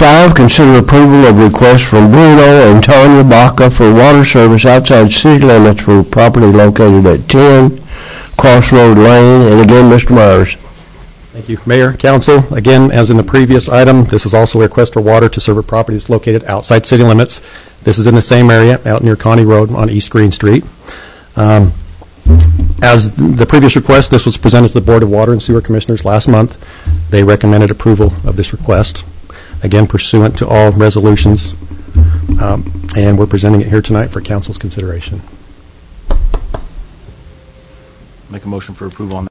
5, consider approval of request from Bruno and Tanya Baca for water service outside city limits for property located at 10 Crossroad Lane. And again, Mr. Myers. Thank you, Mayor, Council. Again, as in the previous item, this is also a request for water to serve properties located outside city limits. This is in the same area out near Connie Road on East Green Street. As the previous request, this was presented to the Board of Water and Sewer Commissioners last month. They recommended approval of this request, again pursuant to all resolutions, and we're presenting it here tonight for Council's consideration. Make a motion for approval on that.